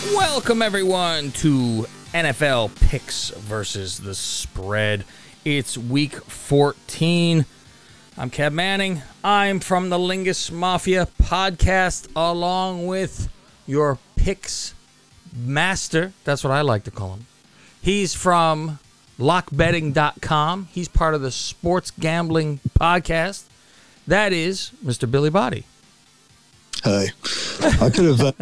Welcome, everyone, to NFL Picks versus the Spread. It's week 14. I'm Kev Manning. I'm from the Lingus Mafia podcast, along with your picks master. That's what I like to call him. He's from lockbetting.com. He's part of the Sports Gambling Podcast. That is Mr. Billy Body. Hey, I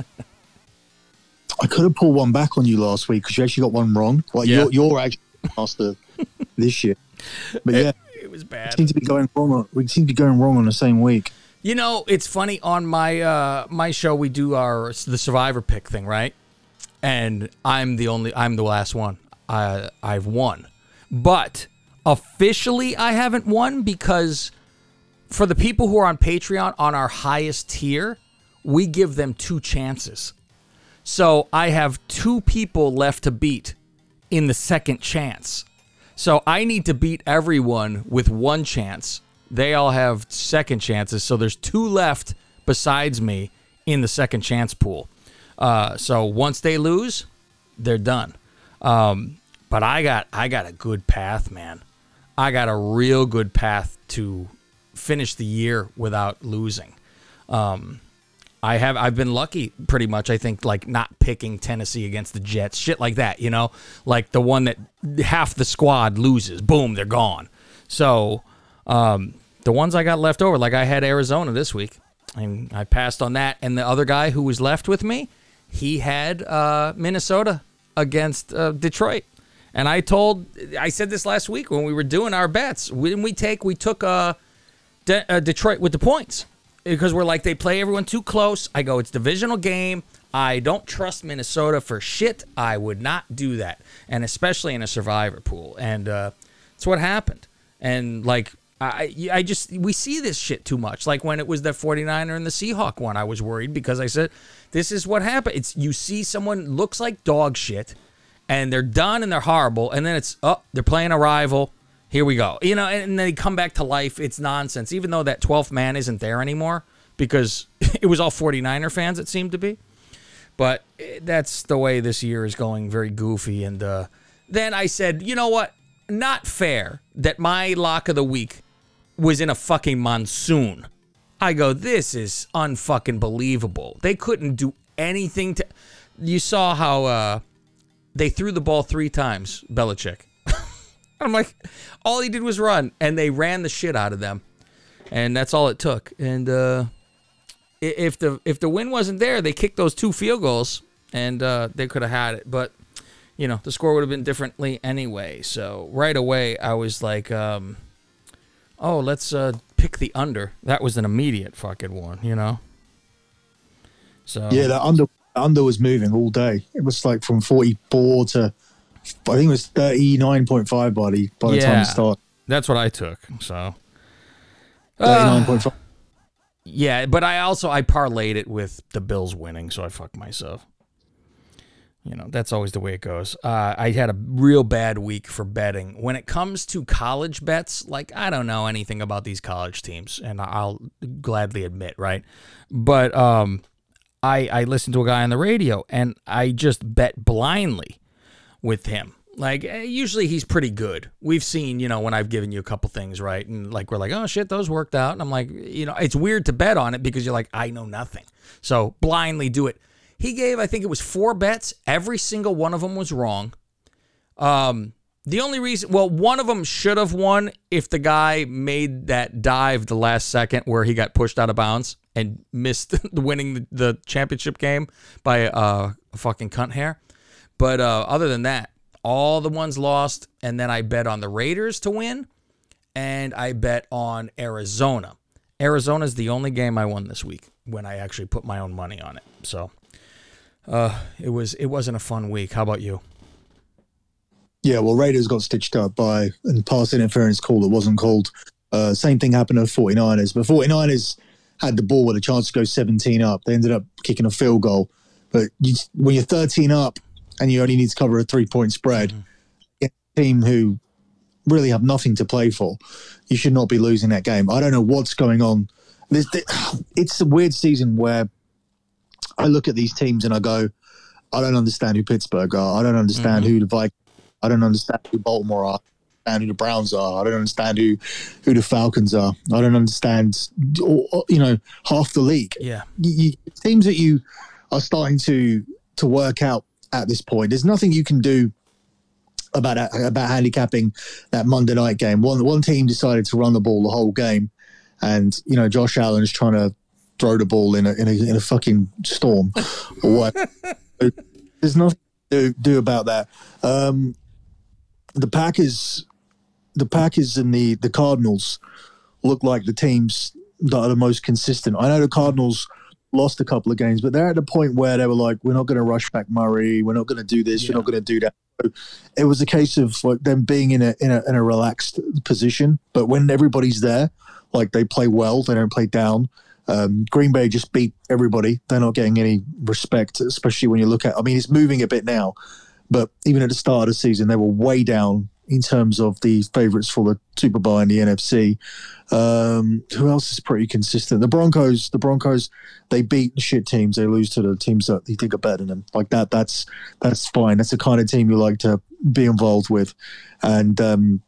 could have pulled one back on you last week because you actually got one wrong. Well, Yeah. you're actually master this year, but yeah, It was bad. we seem to be going wrong. We seem to be going wrong on the same week. You know, it's funny, on my my show we do the Survivor pick thing, right? And I'm the last one. I've won. But officially I haven't won because for the people who are on Patreon on our highest tier, we give them 2 chances. So I have 2 people left to beat in the second chance. So I need to beat everyone with 1 chance. They all have second chances. So there's 2 left besides me in the second chance pool. So once they lose, they're done. But I got a good path, man. I got a real good path to finish the year without losing. I've been lucky pretty much, I think, like not picking Tennessee against the Jets, shit like that, you know, like the one that half the squad loses, boom, they're gone. So the ones I got left over, like I had Arizona this week, and I passed on that. And the other guy who was left with me, he had Minnesota against Detroit. And I said this last week when we were doing our bets. We took Detroit with the points. Because we're like, they play everyone too close. I go, it's divisional game. I don't trust Minnesota for shit. I would not do that. And especially in a survivor pool. And that's what happened. And like, we see this shit too much. Like when it was the 49er and the Seahawk one, I was worried because I said, this is what happened. It's you see someone looks like dog shit and they're done and they're horrible. And then it's, they're playing a rival. Here we go. You know, and they come back to life. It's nonsense. Even though that 12th man isn't there anymore because it was all 49er fans, it seemed to be. But that's the way this year is going, very goofy. And then I said, you know what? Not fair that my lock of the week was in a fucking monsoon. I go, this is unfucking believable. They couldn't do anything to... You saw how they threw the ball 3 times, Belichick. I'm like, all he did was run, and they ran the shit out of them, and that's all it took. And if the win wasn't there, they kicked those 2 field goals, and they could have had it. But you know, the score would have been differently anyway. So right away, I was like, let's pick the under. That was an immediate fucking one, you know. So Yeah, the under was moving all day. It was like from 44 to, I think it was 39.5 by the time it started. That's what I took. So 39.5. Yeah, but I parlayed it with the Bills winning, so I fucked myself. You know, that's always the way it goes. I had a real bad week for betting. When it comes to college bets, like, I don't know anything about these college teams, and I'll gladly admit, right? But I listened to a guy on the radio, and I just bet blindly with him. Like, usually he's pretty good. We've seen, you know, when I've given you a couple things, right? And like, we're like, oh shit, those worked out. And I'm like, you know, it's weird to bet on it because you're like, I know nothing. So blindly do it. He gave, I think it was 4 bets. Every single one of them was wrong. The only reason, one of them should have won if the guy made that dive the last second where he got pushed out of bounds and missed winning the championship game by a fucking cunt hair. But other than that, all the ones lost, and then I bet on the Raiders to win, and I bet on Arizona. Arizona's the only game I won this week when I actually put my own money on it. So it wasn't a fun week. How about you? Yeah, well, Raiders got stitched up by a pass interference call that wasn't called. Same thing happened to 49ers, but 49ers had the ball with a chance to go 17 up. They ended up kicking a field goal. But when you're 13 up, and you only need to cover a 3-point spread, a team who really have nothing to play for, you should not be losing that game. I don't know what's going on. It's a weird season where I look at these teams and I go, I don't understand who Pittsburgh are. I don't understand who the Vikings. I don't understand who Baltimore are. I don't understand who the Browns are. I don't understand who the Falcons are. I don't understand, half the league. Yeah. Teams that you are starting to work out at this point. There's nothing you can do about handicapping that Monday night game. One team decided to run the ball the whole game, and Josh Allen's trying to throw the ball in a fucking storm or what. There's nothing to do about that. The Packers and the Cardinals look like the teams that are the most consistent. I know the Cardinals lost a couple of games, but they're at the point where they were like, we're not going to rush back Murray. We're not going to do this. We're not going to do that. So it was a case of like them being in a relaxed position. But when everybody's there, like they play well, they don't play down. Green Bay just beat everybody. They're not getting any respect, especially when you look at, I mean, it's moving a bit now, but even at the start of the season, they were way down in terms of the favorites for the Super Bowl in the NFC. Who else is pretty consistent? The Broncos, they beat the shit teams. They lose to the teams that you think are better than them. Like that's fine. That's the kind of team you like to be involved with. And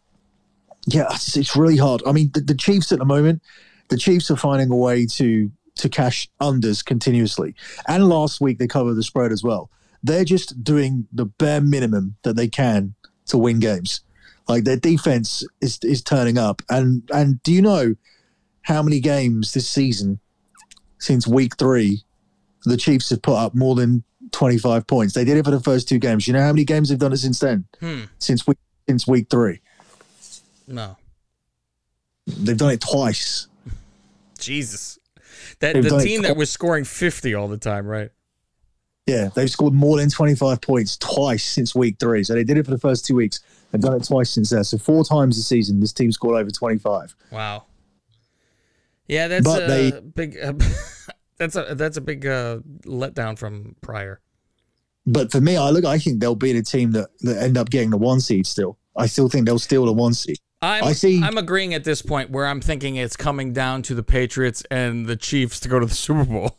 it's really hard. I mean, the Chiefs at the moment, the Chiefs are finding a way to cash unders continuously. And last week they covered the spread as well. They're just doing the bare minimum that they can to win games. Like their defense is turning up. And do you know how many games this season, since week 3, the Chiefs have put up more than 25 points? They did it for the first 2 games. You know how many games they've done it since then? Since week 3. No. They've done it twice. Jesus. The team that was scoring 50 all the time, right? Yeah, they've scored more than 25 points twice since week 3. So they did it for the first 2 weeks. They've done it twice since there. So 4 times this season, this team scored over 25. Wow. Yeah, that's big. That's a big letdown from prior. But for me, I think they'll be the team that end up getting the 1 seed still. I still think they'll steal the 1 seed. I'm agreeing at this point where I'm thinking it's coming down to the Patriots and the Chiefs to go to the Super Bowl.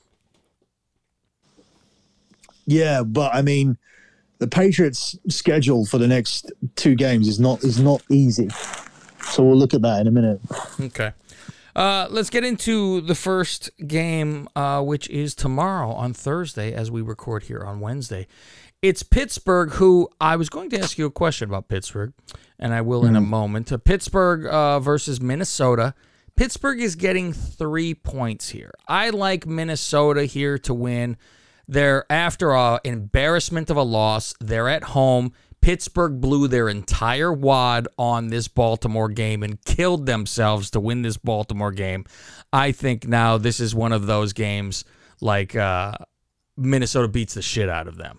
Yeah, but I mean, the Patriots' schedule for the next 2 games is not easy. So we'll look at that in a minute. Okay. Let's get into the first game, which is tomorrow on Thursday as we record here on Wednesday. It's Pittsburgh, who I was going to ask you a question about Pittsburgh, and I will in a moment. Pittsburgh versus Minnesota. Pittsburgh is getting 3 points here. I like Minnesota here to win. They're after an embarrassment of a loss. They're at home. Pittsburgh blew their entire wad on this Baltimore game and killed themselves to win this Baltimore game. I think now this is one of those games like Minnesota beats the shit out of them.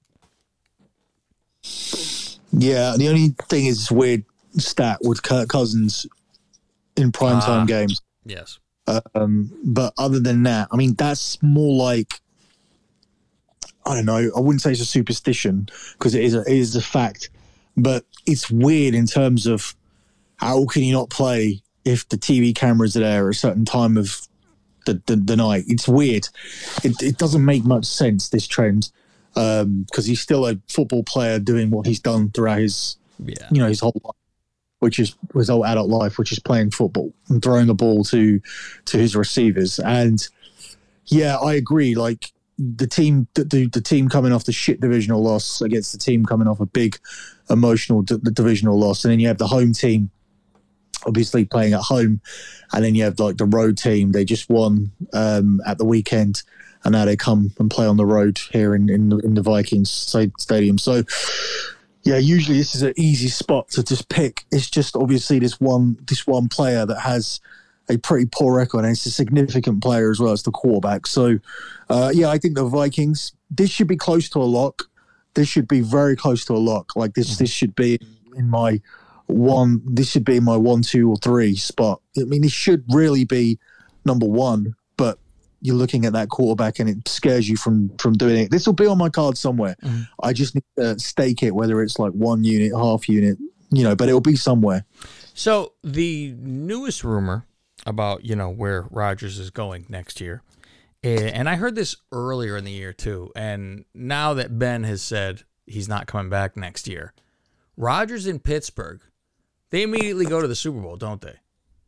Yeah, the only thing is this weird stat with Kirk Cousins in primetime games. Yes. But other than that, I mean, that's more like, I don't know, I wouldn't say it's a superstition because it is a fact, but it's weird in terms of how can you not play if the TV cameras are there at a certain time of the night. It's weird. It doesn't make much sense, this trend, because he's still a football player doing what he's done throughout his his whole life, which is his whole adult life, which is playing football and throwing a ball to his receivers. And yeah, I agree. Like the team coming off the shit divisional loss against the team coming off a big emotional divisional loss, and then you have the home team obviously playing at home, and then you have like the road team. They just won at the weekend, and now they come and play on the road here in the Vikings stadium. So yeah, usually this is an easy spot to just pick. It's just obviously this one player that has a pretty poor record, and it's a significant player as well as the quarterback. So yeah, I think the Vikings, this should be close to a lock. This should be very close to a lock. Like this should be in my one. This should be my 1, 2, or 3 spot. I mean, it should really be number 1, but you're looking at that quarterback and it scares you from doing it. This will be on my card somewhere. I just need to stake it, whether it's like 1 unit, half unit, but it'll be somewhere. So the newest rumor about, where Rodgers is going next year And I heard this earlier in the year too. And now that Ben has said he's not coming back next year, Rodgers in Pittsburgh, they immediately go to the Super Bowl, don't they?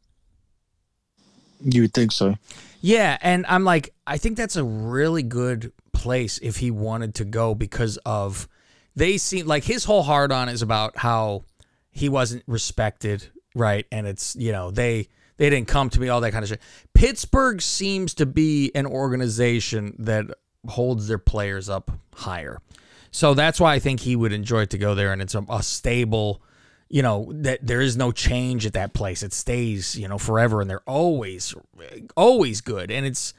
You would think so. Yeah, and I'm like, I think that's a really good place if he wanted to go because of they seem like his whole hard on is about how he wasn't respected, right? And it's, they didn't come to me, all that kind of shit. Pittsburgh seems to be an organization that holds their players up higher. So that's why I think he would enjoy to go there, and it's a stable, that there is no change at that place. It stays, forever, and they're always good. And it's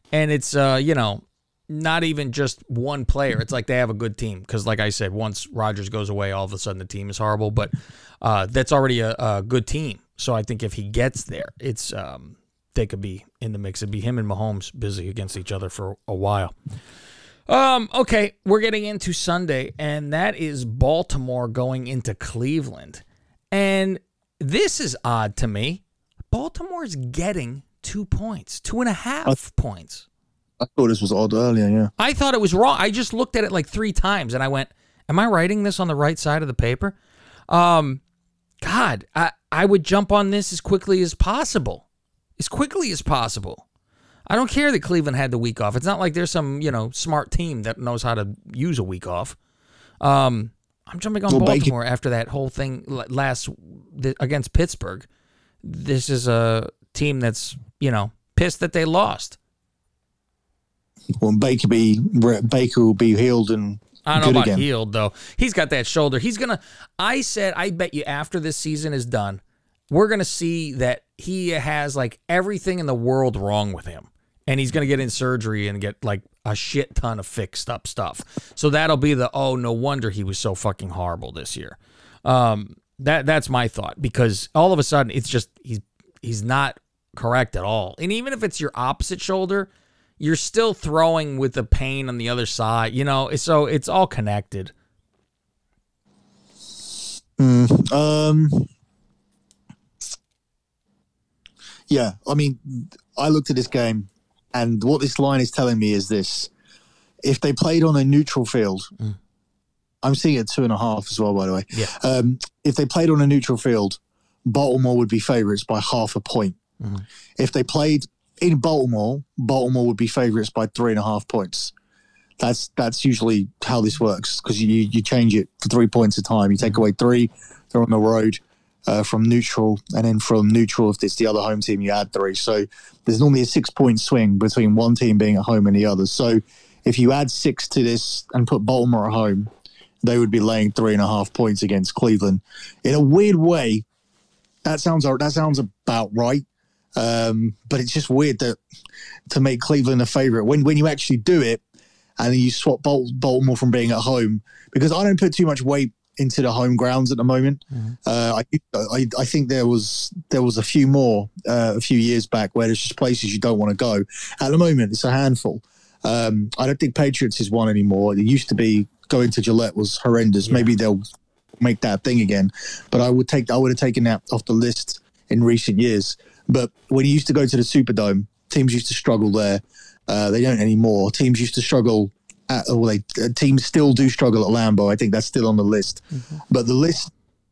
not even just one player. It's like they have a good team because, like I said, once Rodgers goes away, all of a sudden the team is horrible. But that's already a good team. So I think if he gets there, it's they could be in the mix. It'd be him and Mahomes busy against each other for a while. Okay, we're getting into Sunday, and that is Baltimore going into Cleveland. And this is odd to me. Baltimore's getting 2 points, 2.5 points. I thought this was odd earlier, yeah. I thought it was wrong. I just looked at it like 3 times, and I went, am I writing this on the right side of the paper? God, I would jump on this as quickly as possible. As quickly as possible. I don't care that Cleveland had the week off. It's not like there's some, smart team that knows how to use a week off. I'm jumping on Baltimore after that whole thing against Pittsburgh. This is a team that's, pissed that they lost. Well, Baker will be healed and I don't know about again. Healed, though. He's got that shoulder. I bet you after this season is done, we're going to see that he has like everything in the world wrong with him. And he's going to get in surgery and get like a shit ton of fixed up stuff. So that'll be no wonder he was so fucking horrible this year. That's my thought, because all of a sudden it's just he's not correct at all. And even if it's your opposite shoulder, you're still throwing with the pain on the other side, so it's all connected. Yeah, I mean, I looked at this game, and what this line is telling me is this. If they played on a neutral field, I'm seeing it 2.5 as well, by the way. Yeah. If they played on a neutral field, Baltimore would be favourites by 0.5 point. Mm-hmm. If they played in Baltimore would be favourites by 3.5 points. That's usually how this works, because you change it for 3 points a time. You take away 3, they're on the road from neutral, and then from neutral, if it's the other home team, you add 3. So there's normally a 6-point swing between one team being at home and the other. So if you add 6 to this and put Baltimore at home, they would be laying 3.5 points against Cleveland. In a weird way, that sounds about right. But it's just weird to make Cleveland a favourite when you actually do it, and then you swap Baltimore from being at home, because I don't put too much weight into the home grounds at the moment. Mm-hmm. I think there was a few more a few years back where there's just places you don't want to go. At the moment, it's a handful. I don't think Patriots is one anymore. It used to be going to Gillette was horrendous. Yeah. Maybe they'll make that thing again, but I would have taken that off the list in recent years. But when you used to go to the Superdome, teams used to struggle there. They don't anymore. Teams used to struggle teams still do struggle at Lambeau. I think that's still on the list. Mm-hmm. But the list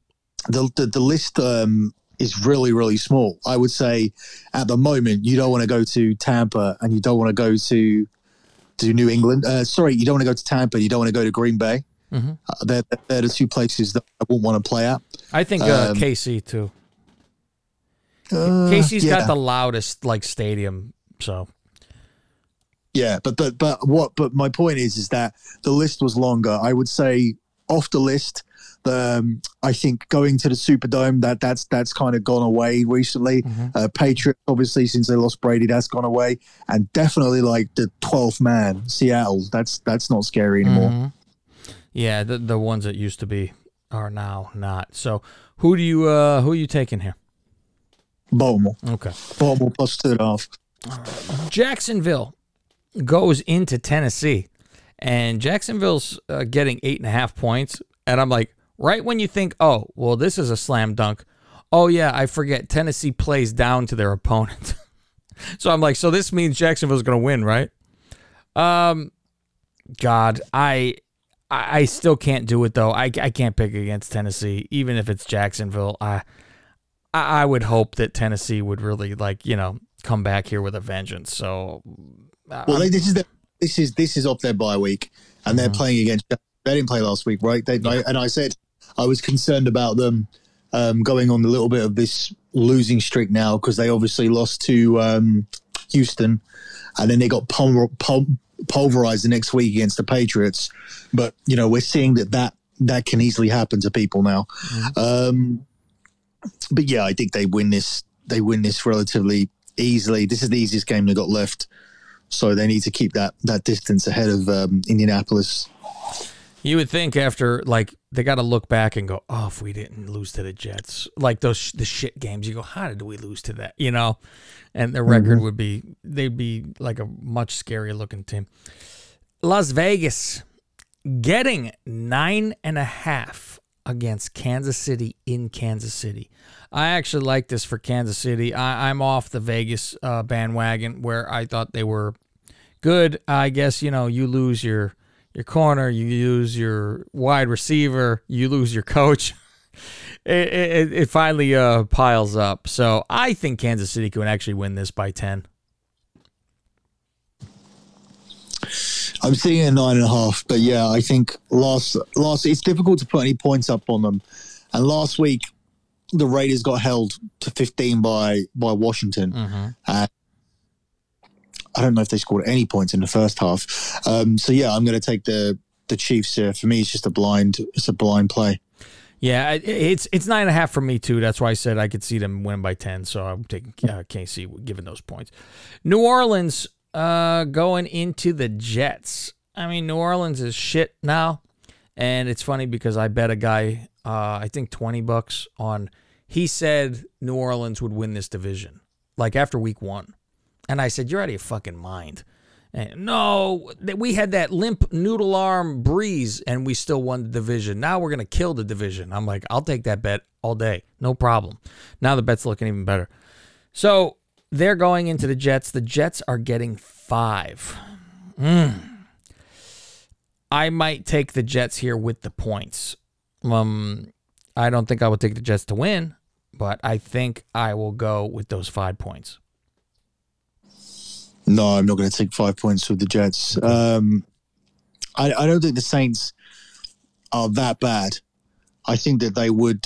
is really, really small. I would say at the moment, you don't want to go to Tampa, and you don't want to go to New England. You don't want to go to Tampa. You don't want to go to Green Bay. Mm-hmm. They're the two places that I wouldn't want to play at. I think KC too. KC's got the loudest stadium, so. Yeah, but my point is that the list was longer. I would say off the list, I think going to the Superdome, that's kind of gone away recently. Mm-hmm. Patriots, obviously, since they lost Brady, that's gone away, and definitely the 12th man, Seattle. That's not scary anymore. Mm-hmm. Yeah, the ones that used to be are now not. So who are you taking here? Baltimore. Okay. Baltimore plus 2.5. Jacksonville goes into Tennessee, and Jacksonville's getting 8.5 points. And I'm like, right when you think, oh, well, this is a slam dunk. Oh, yeah, I forget. Tennessee plays down to their opponent. So I'm like, so this means Jacksonville's going to win, right? God, I still can't do it though. I can't pick against Tennessee, even if it's Jacksonville. I would hope that Tennessee would really come back here with a vengeance. So, this is off their bye week, and they're playing against. They didn't play last week, right? And I said I was concerned about them going on a little bit of this losing streak now because they obviously lost to Houston, and then they got pulverized the next week against the Patriots. But we're seeing that can easily happen to people now. But yeah, I think they win this. They win this relatively easily. This is the easiest game they got left, so they need to keep that distance ahead of Indianapolis. You would think after they got to look back and go, oh, if we didn't lose to the Jets, like the shit games, you go, how did we lose to that? And their record would be, they'd be like a much scarier looking team. Las Vegas getting 9.5 against Kansas City in Kansas City. I actually like this for Kansas City. I'm off the Vegas bandwagon where I thought they were good. I guess, you lose your corner, you lose your wide receiver, you lose your coach. It finally piles up. So I think Kansas City can actually win this by 10. I'm seeing a 9.5, but yeah, I think last it's difficult to put any points up on them. And last week, the Raiders got held to 15 by Washington. I don't know if they scored any points in the first half. So yeah, I'm going to take the Chiefs here. For me, it's just a blind play. Yeah, it's 9.5 for me too. That's why I said I could see them win by 10. So I'm taking KC given those points. New Orleans going into the Jets. I mean, New Orleans is shit now, and it's funny because I bet a guy, I think $20 on. He said New Orleans would win this division, like after week 1. And I said, you're out of your fucking mind. And no, we had that limp noodle arm Breeze, and we still won the division. Now we're going to kill the division. I'm like, I'll take that bet all day. No problem. Now the bet's looking even better. So they're going into the Jets. The Jets are getting 5. I might take the Jets here with the points. I don't think I would take the Jets to win, but I think I will go with those 5 points. No, I'm not going to take 5 points with the Jets. I don't think the Saints are that bad. I think that they would.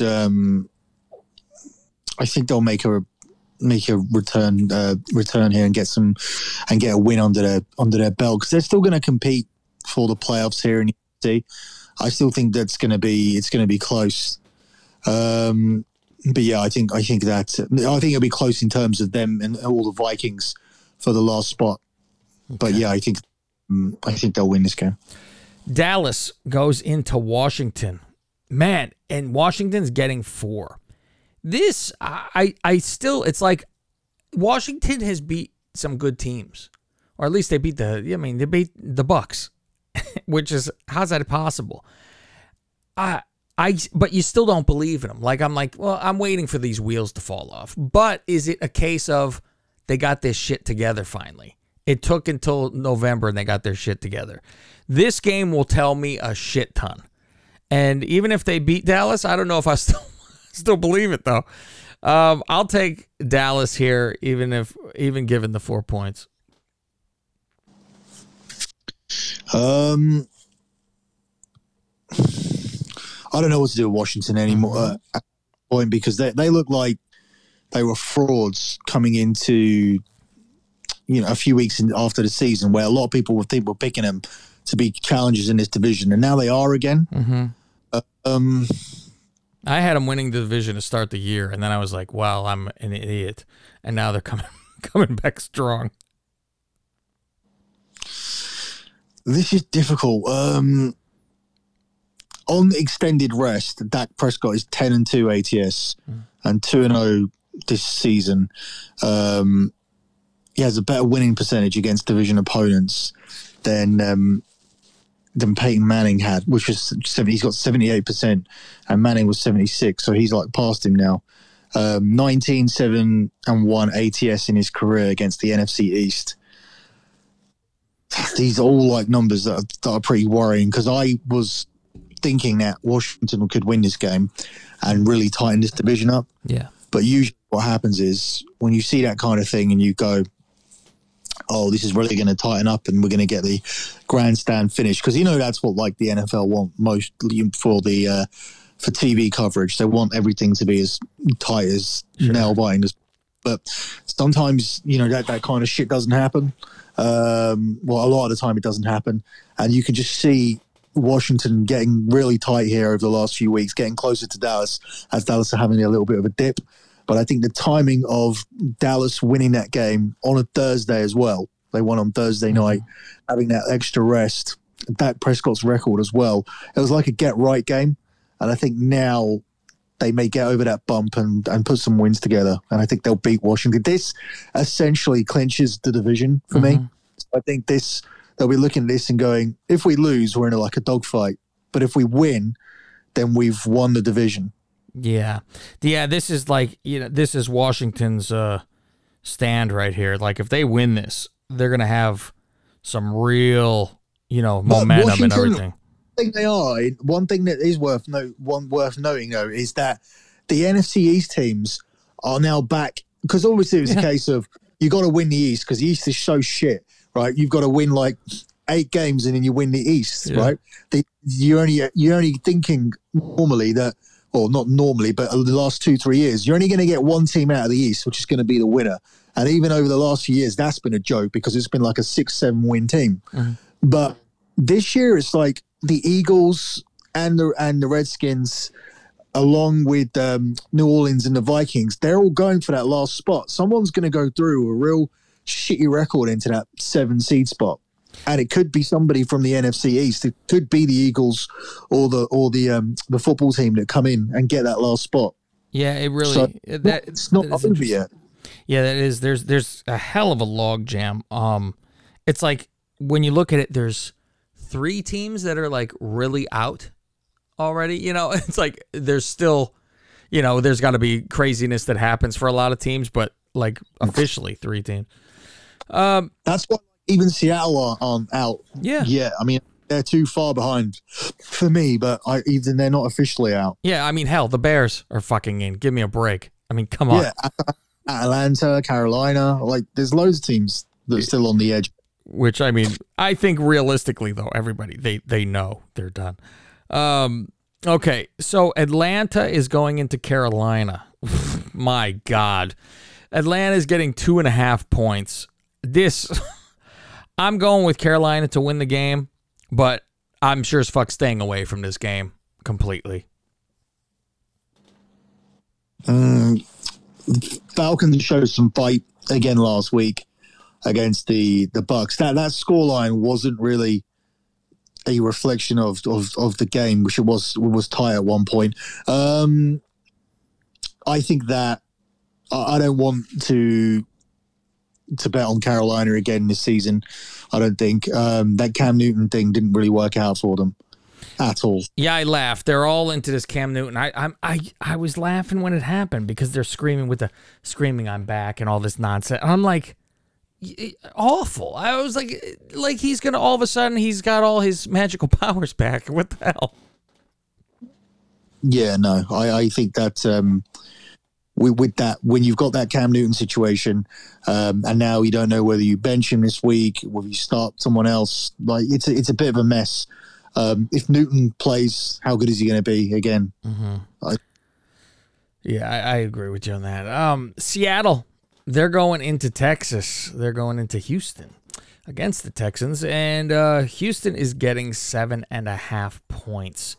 I think they'll make a return here and get a win under their belt because they're still going to compete for the playoffs here in the UFC. I still think it's going to be close. But yeah, I think it'll be close in terms of them and all the Vikings for the last spot. Okay. But yeah, I think they'll win this game. Dallas goes into Washington. Man, and Washington's getting 4. This, I still, it's like Washington has beat some good teams. Or at least they beat they beat the Bucks, which is, how's that possible? But you still don't believe in them. Like, I'm like, well, I'm waiting for these wheels to fall off. But is it a case of they got this shit together finally? It took until November and they got their shit together. This game will tell me a shit ton. And even if they beat Dallas, I don't know if I still believe it though. I'll take Dallas here, even given the 4 points. I don't know what to do with Washington anymore at this point because they look like they were frauds coming into a few weeks after the season, where a lot of people were picking them to be challengers in this division, and now they are again. I had them winning the division to start the year, and then I was like, "Wow, I'm an idiot," and now they're coming back strong. This is difficult. On extended rest, Dak Prescott is 10-2 ATS and 2-0 this season. He has a better winning percentage against division opponents than Peyton Manning had, which was 70. He's got 78%, and Manning was 76. So he's like past him now. 19-7 and 1 ATS in his career against the NFC East. These are all like numbers that are pretty worrying, because I was thinking that Washington could win this game and really tighten this division up. Yeah. But usually what happens is when you see that kind of thing and you go, oh, this is really going to tighten up and we're going to get the grandstand finish. Because, that's what like the NFL want most for TV coverage. They want everything to be as tight as nail biting. But sometimes, that kind of shit doesn't happen. A lot of the time it doesn't happen. And you can just see Washington getting really tight here over the last few weeks, getting closer to Dallas, as Dallas are having a little bit of a dip. But I think the timing of Dallas winning that game on a Thursday as well, they won on Thursday night, having that extra rest, Dak Prescott's record as well, it was like a get-right game. And I think now they may get over that bump and put some wins together. And I think they'll beat Washington. This essentially clinches the division for me. So I think they'll be looking at this and going, if we lose, we're in a dogfight. But if we win, then we've won the division. Yeah. This is this is Washington's stand right here. Like, if they win this, they're going to have some real, momentum and everything. I think they are. One thing that is worth noting, though, is that the NFC East teams are now back, because obviously it was a case of you got to win the East because the East is so shit, right? You've got to win 8 games and then you win the East, right? You're only thinking normally that, or not normally, but the last 2-3 years, you're only going to get one team out of the East, which is going to be the winner. And even over the last few years, that's been a joke because it's been like a 6-7 win team. But this year, it's like the Eagles and the Redskins, along with New Orleans and the Vikings, they're all going for that last spot. Someone's going to go through a real shitty record into that 7 seed spot. And it could be somebody from the NFC East. It could be the Eagles or the football team that come in and get that last spot. Yeah, it really. So it's not over yet. Yeah, that is. There's a hell of a log jam. It's like when you look at it, there's 3 teams that are really out already. It's like there's still, there's got to be craziness that happens for a lot of teams, but officially 3 teams. That's why even Seattle aren't out. Yeah. I mean, they're too far behind for me, but even they're not officially out. Yeah, I mean, hell, the Bears are fucking in. Give me a break. I mean, come on. Yeah, Atlanta, Carolina, there's loads of teams that are still on the edge. Which, I mean, I think realistically, though, everybody, they know they're done. Okay, so Atlanta is going into Carolina. My God. Atlanta's getting 2.5 points. I'm going with Carolina to win the game, but I'm sure as fuck staying away from this game completely. Falcons showed some fight again last week against the Bucks. That scoreline wasn't really a reflection of the game, which it was tight at one point. I think that I don't want to bet on Carolina again this season. I don't think that Cam Newton thing didn't really work out for them at all. Yeah, I laughed. They're all into this Cam Newton. I was laughing when it happened because they're screaming I'm back and all this nonsense. And I'm like, awful. I was like he's gonna all of a sudden he's got all his magical powers back. What the hell? Yeah, no, I think that with that, when you've got that Cam Newton situation, and now you don't know whether you bench him this week, whether you start someone else, it's a bit of a mess. If Newton plays, how good is he going to be again? I agree with you on that. Seattle, they're going into Texas. They're going into Houston against the Texans, and Houston is getting 7.5 points.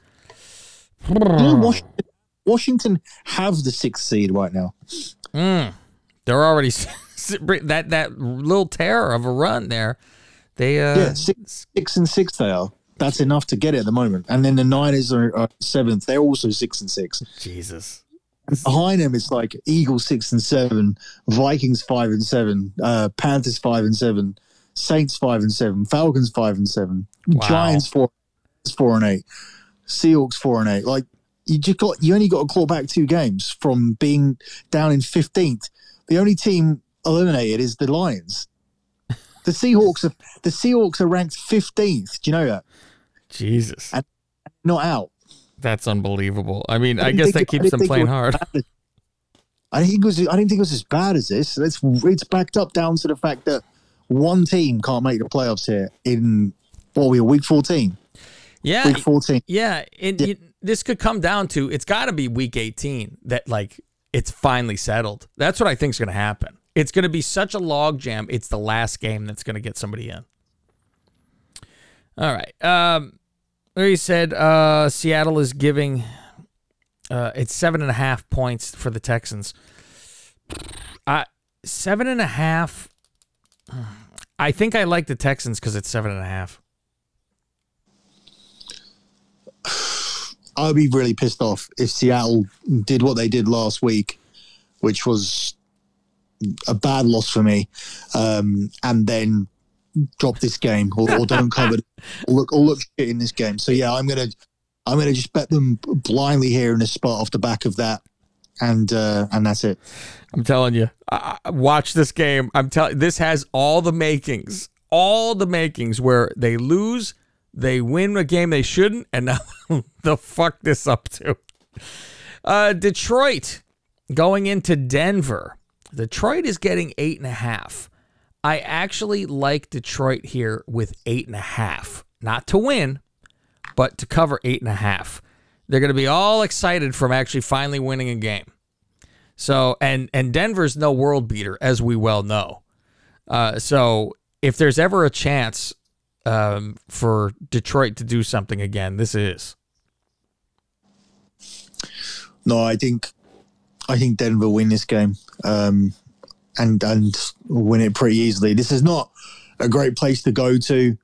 Washington have the 6th seed right now. They're already that little terror of a run there. They 6-6 they are. That's enough to get it at the moment. And then the Niners are 7th. They're also 6-6. Jesus. Behind them, it's like Eagles 6-7, Vikings 5-7, Panthers 5-7, Saints 5-7, Falcons 5-7, Wow. Giants 4-8, Seahawks 4-8. you only got to claw back 2 games from being down in 15th. The only team eliminated is the Lions. The Seahawks are ranked 15th. Do you know that? Jesus. And not out. That's unbelievable. I mean, I guess that keeps them playing hard. I didn't think it was as bad as this. It's backed up down to the fact that one team can't make the playoffs here in week 14. Yeah, week 14. Yeah, this could come down to it's got to be week 18 that like it's finally settled. That's what I think is going to happen. It's going to be such a logjam. It's the last game that's going to get somebody in. All right. He said Seattle is giving it's 7.5 points for the Texans. 7.5. I think I like the Texans because it's 7.5. I'd be really pissed off if Seattle did what they did last week, which was a bad loss for me, and then drop this game or don't cover or look shit in this game. So yeah, I'm gonna just bet them blindly here in this spot off the back of that, and that's it. I'm telling you, watch this game. This has all the makings where they lose, they win a game they shouldn't, and now they'll fuck this up too. Detroit going into Denver. Detroit is getting 8.5. I actually like Detroit here with 8.5. Not to win, but to cover 8.5. They're going to be all excited from actually finally winning a game. So, and Denver's no world beater, as we well know. So if there's ever a chance for Detroit to do something again, this is. No, I think Denver win this game and win it pretty easily. This is not a great place to go to.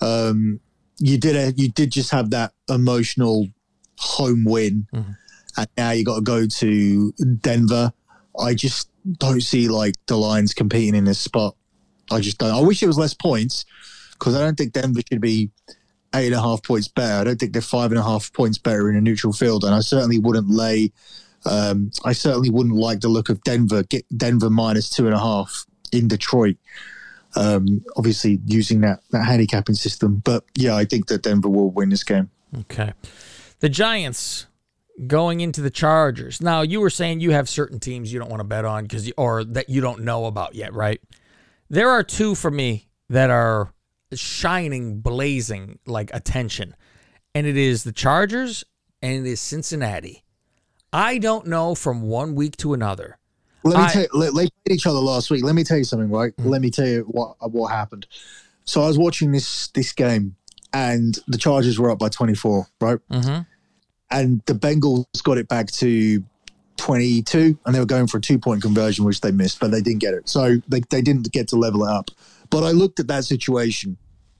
You did just have that emotional home win, and now you got to go to Denver. I just don't see like the Lions competing in this spot. I just don't. I wish it was less points because I don't think Denver should be 8.5 points better. I don't think they're 5.5 points better in a neutral field, and I certainly wouldn't lay. I certainly wouldn't like the look of Denver. Get Denver minus 2.5 in Detroit. Obviously using that handicapping system, but yeah, I think that Denver will win this game. Okay, the Giants going into the Chargers. Now, you were saying you have certain teams you don't want to bet on or that you don't know about yet, right? There are two for me that are shining, blazing like attention, and it is the Chargers and it is Cincinnati. I don't know from one week to another. Let me tell you, they played each other last week. Let me tell you something, right? Let me tell you what happened. So I was watching this game, and the Chargers were up by 24, right? Mm-hmm. And the Bengals got it back to 22, and they were going for a 2-point conversion, which they missed, but they didn't get it. So they didn't get to level it up. But I looked at that situation,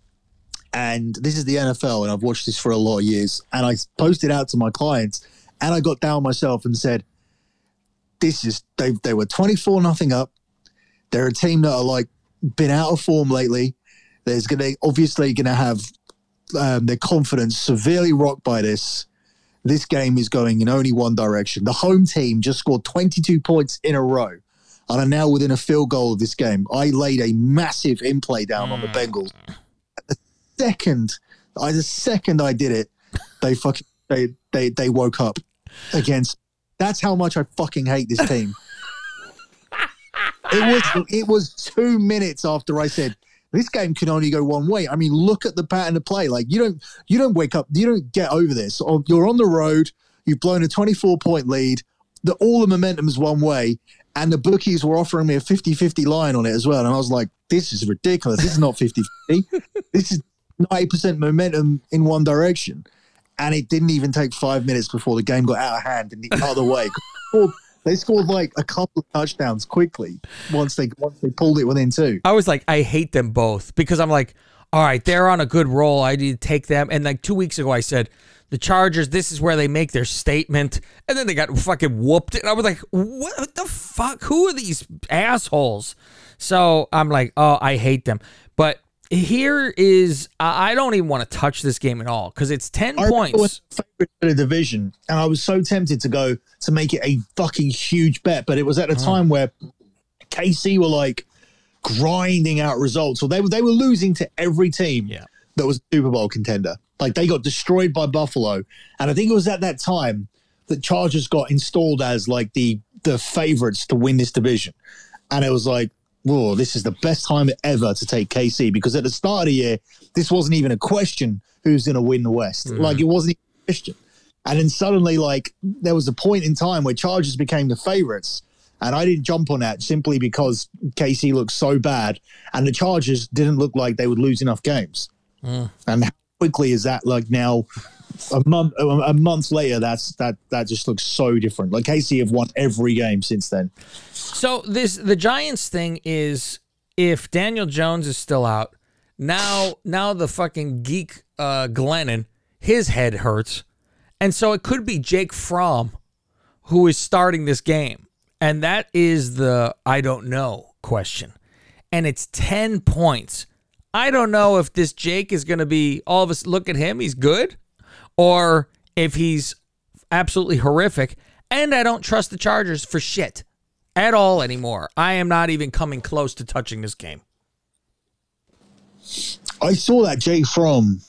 and this is the NFL, and I've watched this for a lot of years, and I posted out to my clients, and I got down myself and said, they were 24-0 up. They're a team that are like been out of form lately. They're obviously going to have their confidence severely rocked by this. This game is going in only one direction. The home team just scored 22 points in a row and are now within a field goal of this game. I laid a massive in-play down on the Bengals. The second I did it, they woke up against. That's how much I fucking hate this team. It was 2 minutes after I said this game can only go one way. I mean, look at the pattern of play. Like you don't wake up, you don't get over this. You're on the road, you've blown a 24-point lead. All the momentum is one way, and the bookies were offering me a 50-50 line on it as well. And I was like, this is ridiculous. This is not 50-50. This is 90% momentum in one direction. And it didn't even take 5 minutes before the game got out of hand in the other way. They scored like a couple of touchdowns quickly once they pulled it within 2. I was like, I hate them both because I'm like, all right, they're on a good roll. I need to take them. And like 2 weeks ago, I said, the Chargers, this is where they make their statement. And then they got fucking whooped. And I was like, what the fuck? Who are these assholes? So I'm like, oh, I hate them. But here is I don't even want to touch this game at all because it's 10 I points. was favorite in the division, and I was so tempted to go to make it a fucking huge bet, but it was at a time where KC were like grinding out results, or they were losing to every team that was a Super Bowl contender. Like they got destroyed by Buffalo, and I think it was at that time that Chargers got installed as like the favorites to win this division, and it was like, whoa, this is the best time ever to take KC, because at the start of the year, this wasn't even a question who's going to win the West. Like it wasn't even a question. And then suddenly, like, there was a point in time where Chargers became the favorites, and I didn't jump on that simply because KC looked so bad, and the Chargers didn't look like they would lose enough games. And how quickly is that, like, now a month later, that just looks so different. Like KC have won every game since then. So the Giants thing is, if Daniel Jones is still out, now the fucking geek Glennon, his head hurts. And so it could be Jake Fromm who is starting this game. And that is the I don't know question. And it's 10 points. I don't know if this Jake is going to be, all of us look at him, he's good, or if he's absolutely horrific. And I don't trust the Chargers for shit at all anymore. I am not even coming close to touching this game. I saw that Jake Fromm.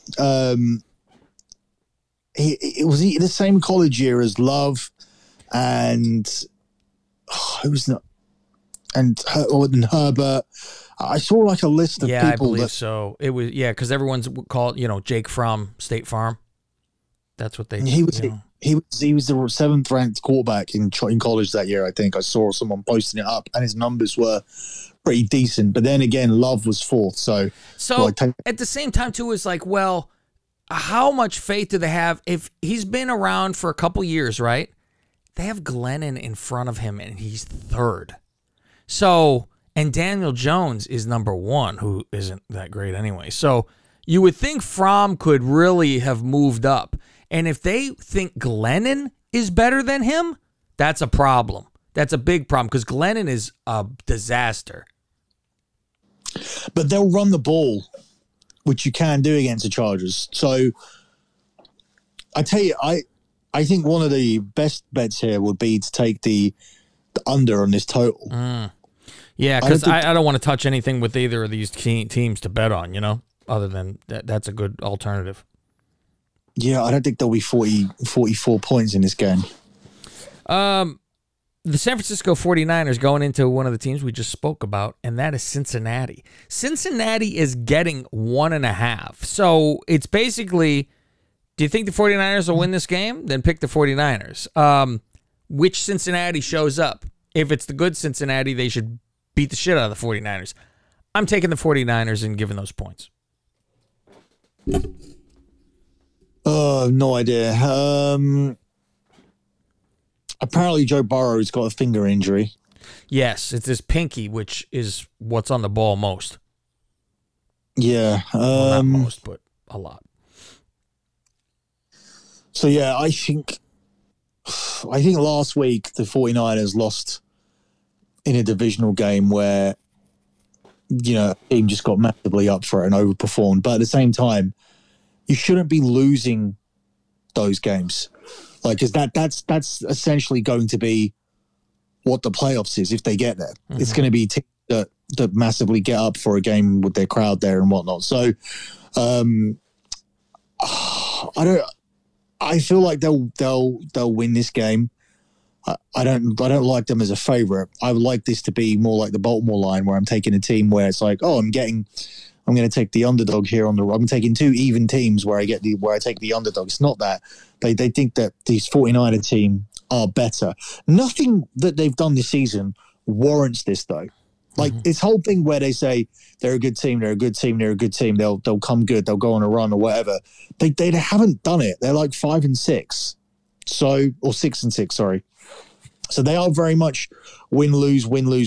It was the same college year as Love, and who was not, and Herbert. I saw like a list of people. I believe so. It was because everyone's called Jake Fromm State Farm. That's what they. He was the 7th ranked quarterback in college that year. I think I saw someone posting it up, and his numbers were pretty decent. But then again, Love was 4th. So at the same time too, is like, well, how much faith do they have if he's been around for a couple years, right? They have Glennon in front of him, and he's 3rd. So, and Daniel Jones is number 1, who isn't that great anyway. So you would think Fromm could really have moved up. And if they think Glennon is better than him, that's a problem. That's a big problem because Glennon is a disaster. But they'll run the ball, which you can do against the Chargers. So I tell you, I think one of the best bets here would be to take the under on this total. Yeah, because I don't want to touch anything with either of these teams to bet on, other than that's a good alternative. Yeah, I don't think there'll be 44 points in this game. The San Francisco 49ers going into one of the teams we just spoke about, and that is Cincinnati. Cincinnati is getting 1.5. So it's basically, do you think the 49ers will win this game? Then pick the 49ers. Which Cincinnati shows up? If it's the good Cincinnati, they should beat the shit out of the 49ers. I'm taking the 49ers and giving those points. No idea. Apparently Joe Burrow's got a finger injury. Yes, it's his pinky, which is what's on the ball most. Yeah. Well, not most, but a lot. So, yeah, I think last week the 49ers lost in a divisional game where, the team just got massively up for it and overperformed. But at the same time, you shouldn't be losing those games. Like, because that's essentially going to be what the playoffs is if they get there. Mm-hmm. It's going to be teams that massively get up for a game with their crowd there and whatnot. So, I feel like they'll win this game. I don't like them as a favorite. I would like this to be more like the Baltimore line, where I'm taking a team where it's like, I'm going to take the underdog here I'm taking 2 even teams where I take the underdog. It's not that they think that these 49er team are better. Nothing that they've done this season warrants this though. Like this whole thing where they say they're a good team, they're a good team, they're a good team. They'll come good. They'll go on a run or whatever. They haven't done it. They're like 5-6, or 6-6. Sorry. So they are very much win lose.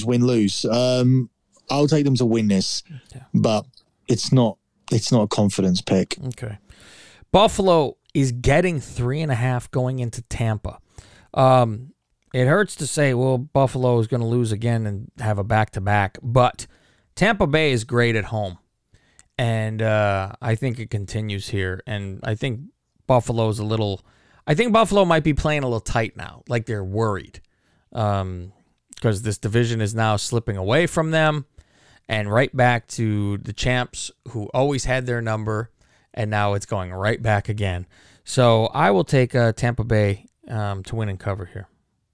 I'll take them to win this, but it's not a confidence pick. Okay. Buffalo is getting 3.5 going into Tampa. It hurts to say, well, Buffalo is going to lose again and have a back-to-back, but Tampa Bay is great at home. And I think it continues here. And I think Buffalo's a little... I think Buffalo might be playing a little tight now. Like they're worried. Because this division is now slipping away from them. And right back to the champs who always had their number. And now it's going right back again. So I will take Tampa Bay to win and cover here.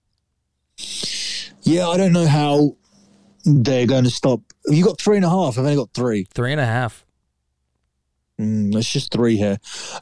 Yeah, I don't know how they're going to stop. You got 3.5. I've only got 3. 3.5. It's just 3 here.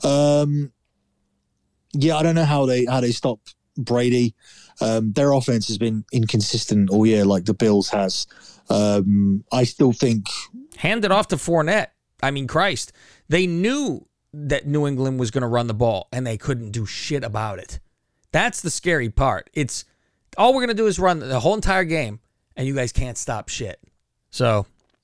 Yeah, I don't know how they stop Brady. Their offense has been inconsistent all year, like the Bills has. I still think hand it off to Fournette. I mean, Christ, they knew that New England was going to run the ball, and they couldn't do shit about it. That's the scary part. It's all we're going to do is run the whole entire game, and you guys can't stop shit. So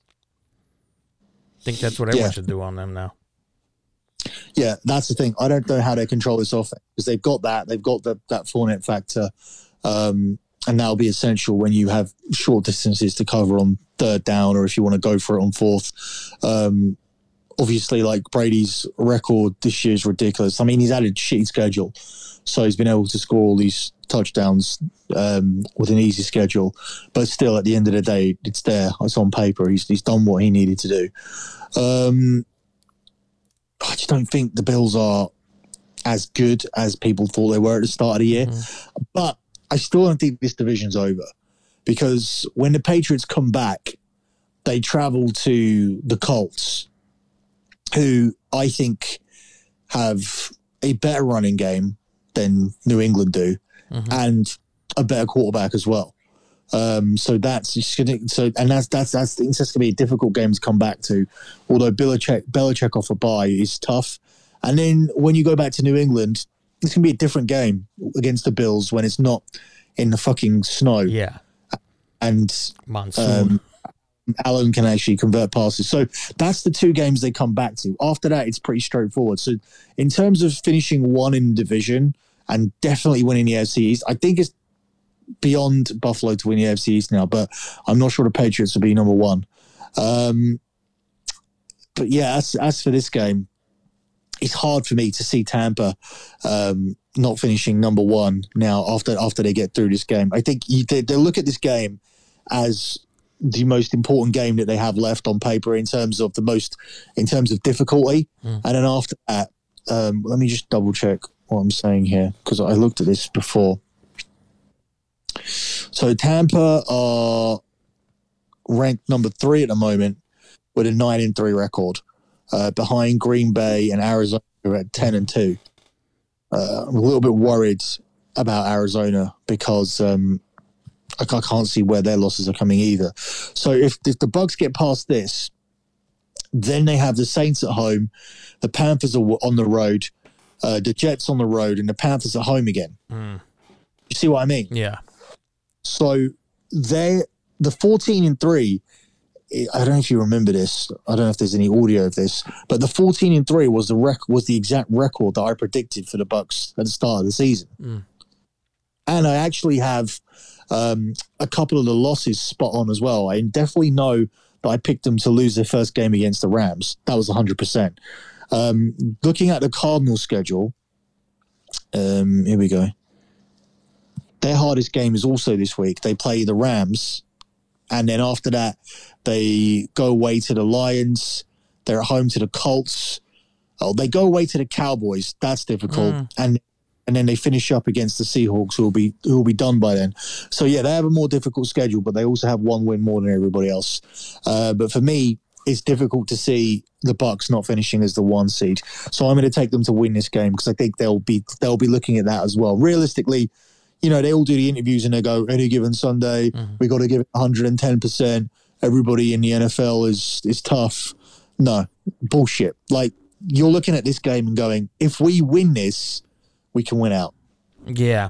I think that's what everyone should do on them now. Yeah, that's the thing. I don't know how they control this offense because they've got that. They've got that Fournette factor, and that'll be essential when you have short distances to cover on third down or if you want to go for it on fourth. Obviously, like Brady's record this year is ridiculous. I mean, he's had a shitty schedule, so he's been able to score all these touchdowns with an easy schedule. But still, at the end of the day, it's there. It's on paper. He's done what he needed to do. I just don't think the Bills are as good as people thought they were at the start of the year. But I still don't think this division's over because when the Patriots come back, they travel to the Colts, who I think have a better running game than New England do and a better quarterback as well. So that's just gonna, that's going to be a difficult game to come back to. Although Belichick off a bye is tough, and then when you go back to New England, it's going to be a different game against the Bills when it's not in the fucking snow. Yeah, and monsoon. Allen can actually convert passes. So that's the 2 games they come back to. After that, it's pretty straightforward. So in terms of finishing 1 in the division and definitely winning the AFC East, I think it's beyond Buffalo to win the AFC East now, but I'm not sure the Patriots will be number 1. But yeah, as for this game, it's hard for me to see Tampa not finishing number 1 now after they get through this game. I think they look at this game as the most important game that they have left on paper in terms of difficulty. And then after that, let me just double check what I'm saying here because I looked at this before. So Tampa are ranked number 3 at the moment with a 9-3 record, behind Green Bay and Arizona at 10-2. I'm a little bit worried about Arizona because I can't see where their losses are coming either. So if the Bucs get past this, then they have the Saints at home, the Panthers are on the road, the Jets on the road, and the Panthers at home again. You see what I mean? Yeah. So the 14-3. I don't know if you remember this. I don't know if there's any audio of this, but the 14-3 was the exact record that I predicted for the Bucs at the start of the season. And I actually have a couple of the losses spot on as well. I definitely know that I picked them to lose their first game against the Rams. That was 100%. Looking at the Cardinals schedule, here we go. Their hardest game is also this week. They play the Rams, and then after that, they go away to the Lions. They're at home to the Colts. Oh, they go away to the Cowboys. That's difficult. And then they finish up against the Seahawks, who will be done by then. So yeah, they have a more difficult schedule, but they also have 1 win more than everybody else. But for me, it's difficult to see the Bucs not finishing as the 1 seed. So I'm going to take them to win this game because I think they'll be looking at that as well. Realistically, you know, they all do the interviews and they go, any given Sunday, we got to give it 110%. Everybody in the NFL is tough. No, bullshit. Like, you're looking at this game and going, if we win this, we can win out. Yeah.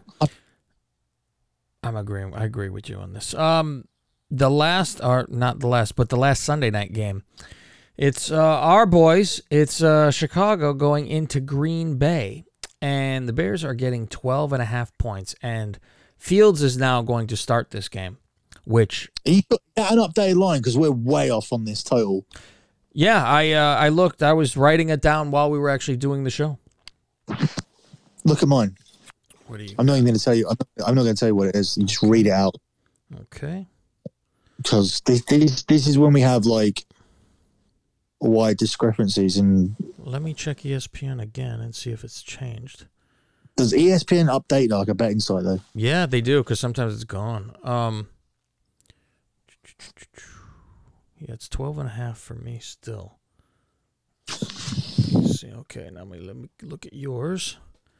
I'm agreeing. I agree with you on this. The last Sunday night game. It's our boys. It's Chicago going into Green Bay. And the Bears are getting 12.5 points. And Fields is now going to start this game, which... You got an updated line because we're way off on this total. Yeah, I looked. I was writing it down while we were actually doing the show. Look at mine. What do you? I'm not even going to tell you. I'm not going to tell you what it is. You just read it out. Okay. Because this is when we have like wide discrepancies. And let me check ESPN again and see if it's changed. Does ESPN update like a betting site though? Yeah, they do, because sometimes it's gone. Yeah, it's 12.5 for me still. Let's see, okay, now let me look at yours.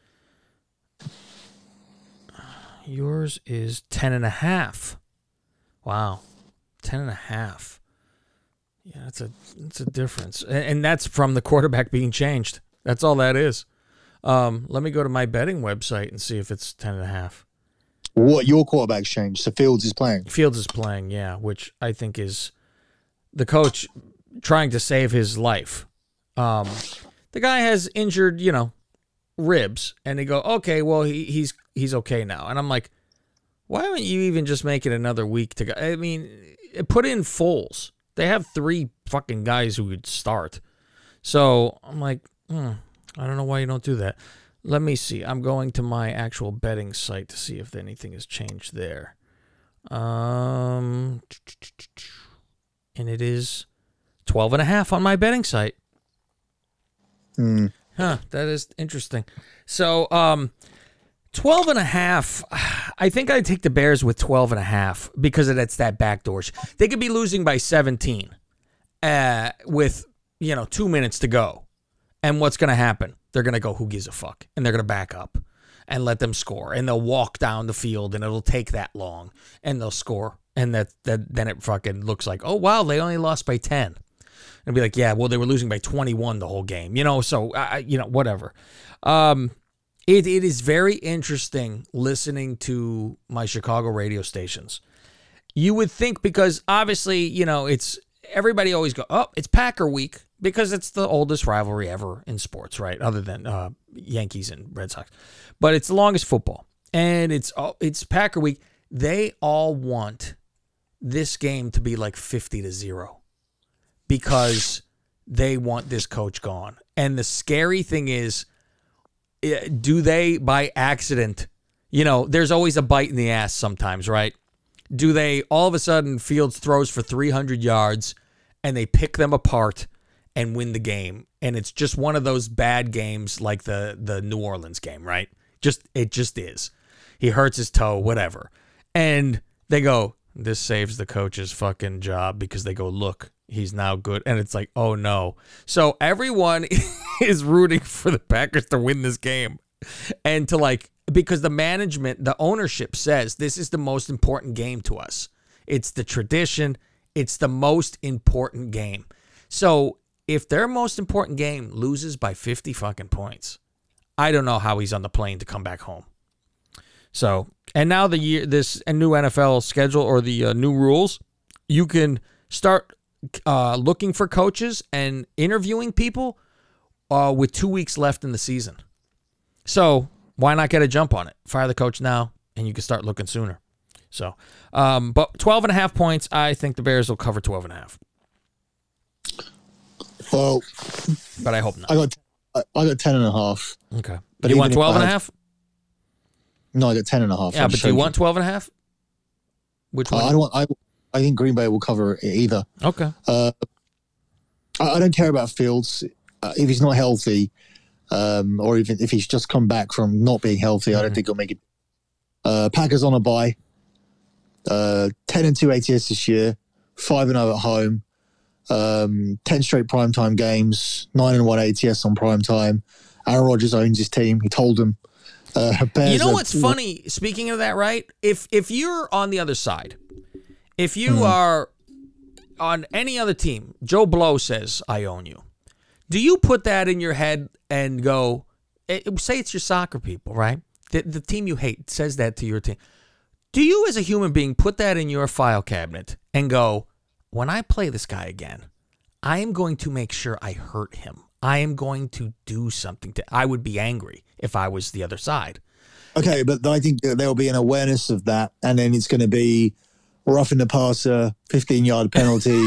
Yours is 10.5. Wow, 10.5. Yeah, that's a difference, and that's from the quarterback being changed. That's all that is. Let me go to my betting website and see if it's 10.5. What, your quarterback's changed? So Fields is playing. Fields is playing, yeah, which I think is the coach trying to save his life. The guy has injured, ribs, and they go, okay, well he's okay now, and I'm like, why don't you even just make it another week to go? I mean, put in Foles. They have 3 fucking guys who could start. So I'm like, I don't know why you don't do that. Let me see. I'm going to my actual betting site to see if anything has changed there. And it is 12.5 on my betting site. Huh, that is interesting. So, 12.5. I think I'd take the Bears with 12.5 because it's that backdoor. They could be losing by 17 with 2 minutes to go. And what's going to happen? They're going to go, who gives a fuck? And they're going to back up and let them score. And they'll walk down the field, and it'll take that long. And they'll score. And then it fucking looks like, oh, wow, they only lost by 10. And be like, yeah, well, they were losing by 21 the whole game. So, whatever. It is very interesting listening to my Chicago radio stations. You would think, because obviously, it's everybody always go, oh, it's Packer week, because it's the oldest rivalry ever in sports, right? Other than Yankees and Red Sox. But it's the longest football. And it's Packer week. They all want this game to be like 50-0 because they want this coach gone. And the scary thing is, do they, by accident, there's always a bite in the ass sometimes, right? Do they, all of a sudden, Fields throws for 300 yards and they pick them apart and win the game? And it's just one of those bad games like the New Orleans game, right? It just is. He hurts his toe, whatever. And they go, this saves the coach's fucking job, because they go, look, he's now good. And it's like, oh no. So everyone is rooting for the Packers to win this game. And because the management, the ownership says this is the most important game to us. It's the tradition. It's the most important game. So if their most important game loses by 50 fucking points, I don't know how he's on the plane to come back home. So, and now this new NFL schedule, or the new rules, you can start looking for coaches and interviewing people with 2 weeks left in the season. So why not get a jump on it? Fire the coach now, and you can start looking sooner. So, but 12.5 points, I think the Bears will cover 12.5. Well, but I hope not. I got 10.5. Okay. But you want 12.5? No, I got 10.5. Yeah, but do you want 12.5? Which one? I think Green Bay will cover it either. Okay. I don't care about Fields if he's not healthy, or even if he's just come back from not being healthy. I don't think he'll make it. Packers on a bye. 10-2 ATS this year. 5-0 at home. 10 straight primetime games. 9-1 ATS on primetime. Aaron Rodgers owns his team. He told them. You know what's funny? Speaking of that, right? If you're on the other side, if you are on any other team, Joe Blow says, I own you. Do you put that in your head and go, say it's your soccer people, right? The team you hate says that to your team. Do you, as a human being, put that in your file cabinet and go, when I play this guy again, I am going to make sure I hurt him. I am going to do something I would be angry if I was the other side. Okay, but I think there will be an awareness of that, and then it's going to be roughing the passer, 15-yard penalty,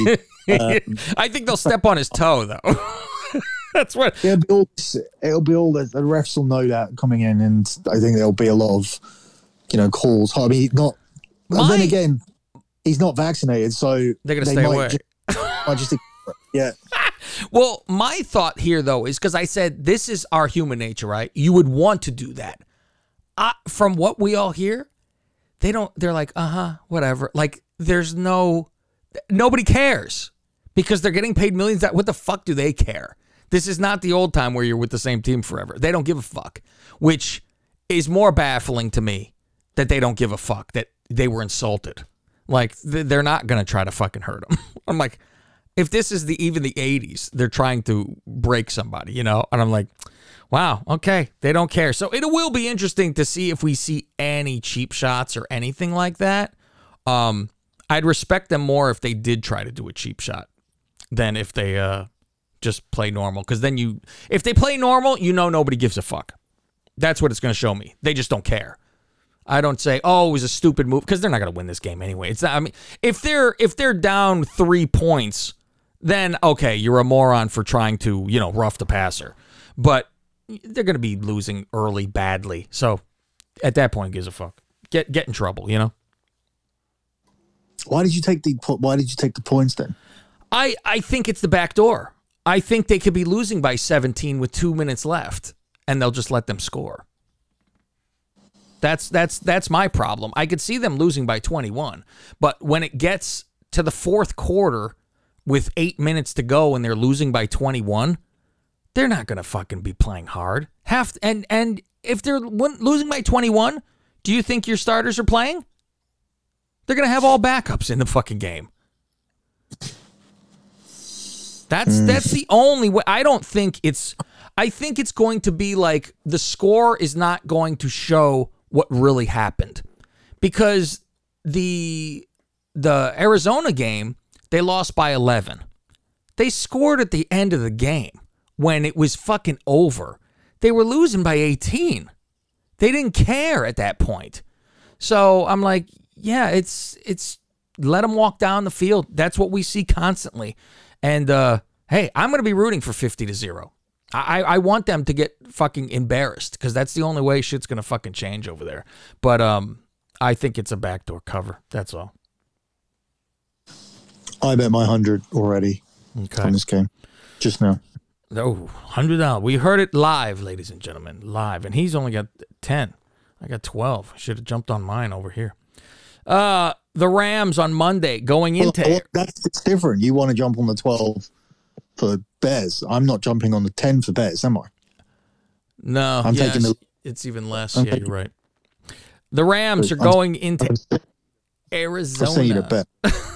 I think they'll step on his toe, though. That's what. It'll be all the refs will know that coming in, and I think there'll be a lot of, calls. I mean, not. But then again, he's not vaccinated, so they're gonna stay away. Yeah. Well, my thought here, though, is because I said this is our human nature, right? You would want to do that. From what we all hear, they don't. They're like, whatever. Like, nobody cares because they're getting paid millions. What the fuck do they care? This is not the old time where you're with the same team forever. They don't give a fuck, which is more baffling to me that they don't give a fuck, that they were insulted. Like, they're not going to try to fucking hurt them. I'm like, if this is even the 80s, they're trying to break somebody, And I'm like, wow, okay, they don't care. So it will be interesting to see if we see any cheap shots or anything like that. I'd respect them more if they did try to do a cheap shot than if they just play normal. Because then if they play normal, nobody gives a fuck. That's what it's going to show me. They just don't care. I don't say, oh, it was a stupid move, because they're not going to win this game anyway. It's not, I mean, if they're down 3 points, then okay, you're a moron for trying to, rough the passer. But they're going to be losing early badly. So at that point, gives a fuck. Get in trouble, Why did you take the points then? I think it's the back door. I think they could be losing by 17 with 2 minutes left, and they'll just let them score. That's my problem. I could see them losing by 21, but when it gets to the fourth quarter with 8 minutes to go and they're losing by 21, they're not gonna fucking be playing hard. And if they're losing by 21, do you think your starters are playing? They're gonna have all backups in the fucking game. That's the only way. I think it's going to be like the score is not going to show what really happened, because the Arizona game, they lost by 11. They scored at the end of the game when it was fucking over. They were losing by 18. They didn't care at that point. So I'm like, yeah, it's let them walk down the field. That's what we see constantly. And hey, I'm going to be rooting for 50-0. I want them to get fucking embarrassed, because that's the only way shit's going to fucking change over there. But I think it's a backdoor cover. That's all. I bet my 100 already on this game just now. Oh, $100. We heard it live, ladies and gentlemen, live. And he's only got 10. I got 12. I should have jumped on mine over here. The Rams on Monday going into... It's different. You want to jump on the 12 for Bears. I'm not jumping on the 10 for Bears, am I? No, it's even less. Yeah, you're right. The Rams are going into Arizona. I'm saying you to bet.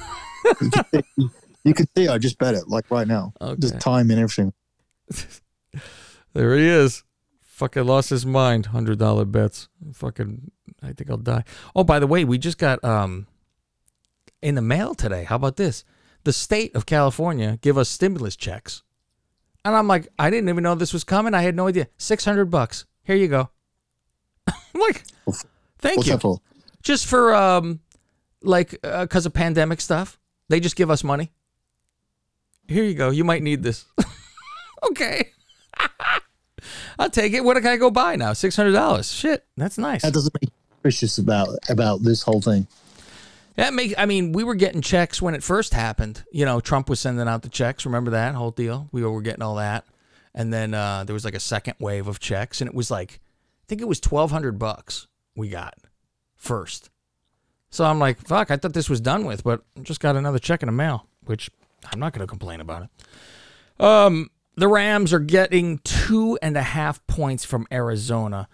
You can see I just bet it, like right now. Okay. Just time and everything. There he is. Fucking lost his mind. $100 bets. Fucking, I think I'll die. Oh, by the way, we just got in the mail today. How about this? The state of California give us stimulus checks. And I'm like, I didn't even know this was coming. I had no idea. $600. Here you go. I'm like, thank What's you. That for? Just for because of pandemic stuff. They just give us money. Here you go. You might need this. Okay. I'll take it. What can I go buy now? $600. Shit, that's nice. That doesn't make me suspicious about this whole thing. We were getting checks when it first happened. Trump was sending out the checks. Remember that whole deal? We were getting all that. And then there was like a second wave of checks. And it was like, I think it was $1,200 we got first. So I'm like, fuck, I thought this was done with, but I just got another check in the mail, which I'm not going to complain about it. The Rams are getting 2.5 points from Arizona.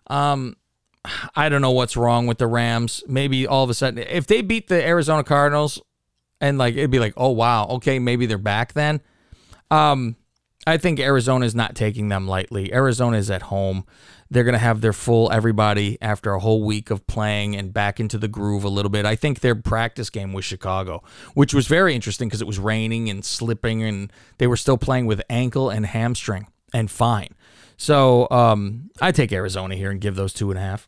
I don't know what's wrong with the Rams. Maybe all of a sudden, if they beat the Arizona Cardinals, and it'd be like, oh wow, okay, maybe they're back then. I think Arizona is not taking them lightly. Arizona is at home. They're going to have their full everybody after a whole week of playing and back into the groove a little bit. I think their practice game was Chicago, which was very interesting because it was raining and slipping, and they were still playing with ankle and hamstring and fine. So I take Arizona here and give those 2.5.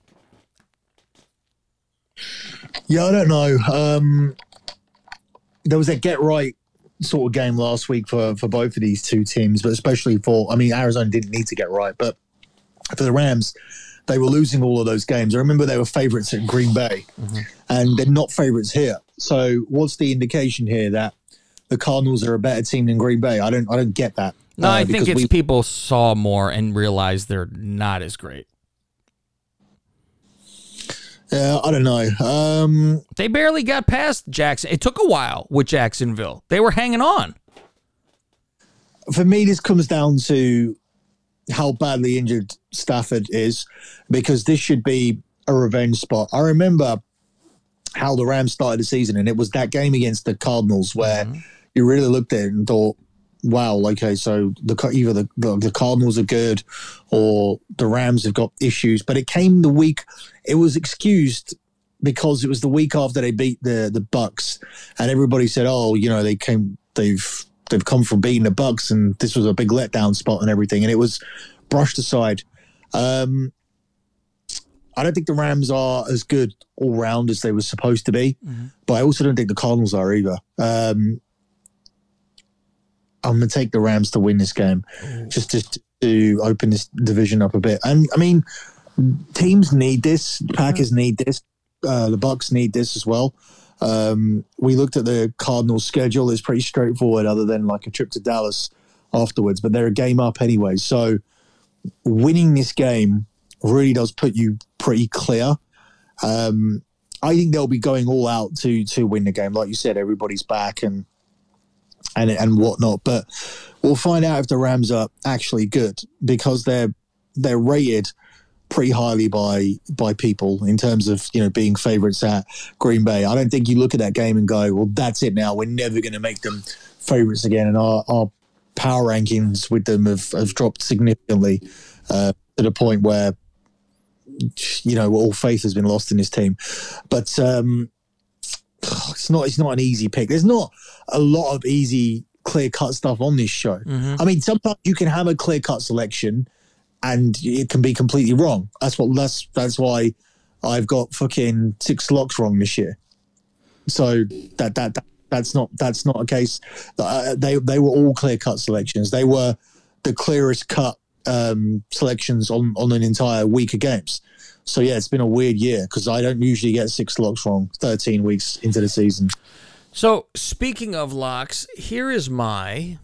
Yeah, I don't know. There was that Get Right sort of game last week for both of these two teams, but especially Arizona didn't need to get right, but for the Rams, they were losing all of those games. I remember they were favorites at Green Bay, and they're not favorites here. So what's the indication here that the Cardinals are a better team than Green Bay? I don't get that. No, I think it's people saw more and realized they're not as great. Yeah, I don't know. They barely got past Jackson. It took a while with Jacksonville. They were hanging on. For me, this comes down to how badly injured Stafford is, because this should be a revenge spot. I remember how the Rams started the season, and it was that game against the Cardinals where you really looked at it and thought, wow, okay, so either the Cardinals are good or the Rams have got issues. But it came the week, it was excused because it was the week after they beat the Bucks, and everybody said, oh, they've come from beating the Bucks, and this was a big letdown spot and everything, and it was brushed aside. I don't think the Rams are as good all round as they were supposed to be, but I also don't think the Cardinals are either. I'm going to take the Rams to win this game, just to open this division up a bit. And I mean, teams need this. Packers need this. The Bucks need this as well. We looked at the Cardinals' schedule. It's pretty straightforward, other than like a trip to Dallas afterwards. But they're a game up anyway. So winning this game really does put you pretty clear. I think they'll be going all out to win the game. Like you said, everybody's back and whatnot. But we'll find out if the Rams are actually good, because they're rated pretty highly by people in terms of being favorites at Green Bay. I don't think you look at that game and go, well, that's it now. We're never going to make them favorites again. And our power rankings with them have dropped significantly to the point where all faith has been lost in this team. But it's not an easy pick. There's not a lot of easy, clear-cut stuff on this show. I mean, sometimes you can have a clear-cut selection and it can be completely wrong. That's why I've got fucking 6 locks wrong this year. So that's not a case. They were all clear-cut selections. They were the clearest cut selections on an entire week of games. So yeah, it's been a weird year because I don't usually get 6 locks wrong 13 weeks into the season. So speaking of locks, here is my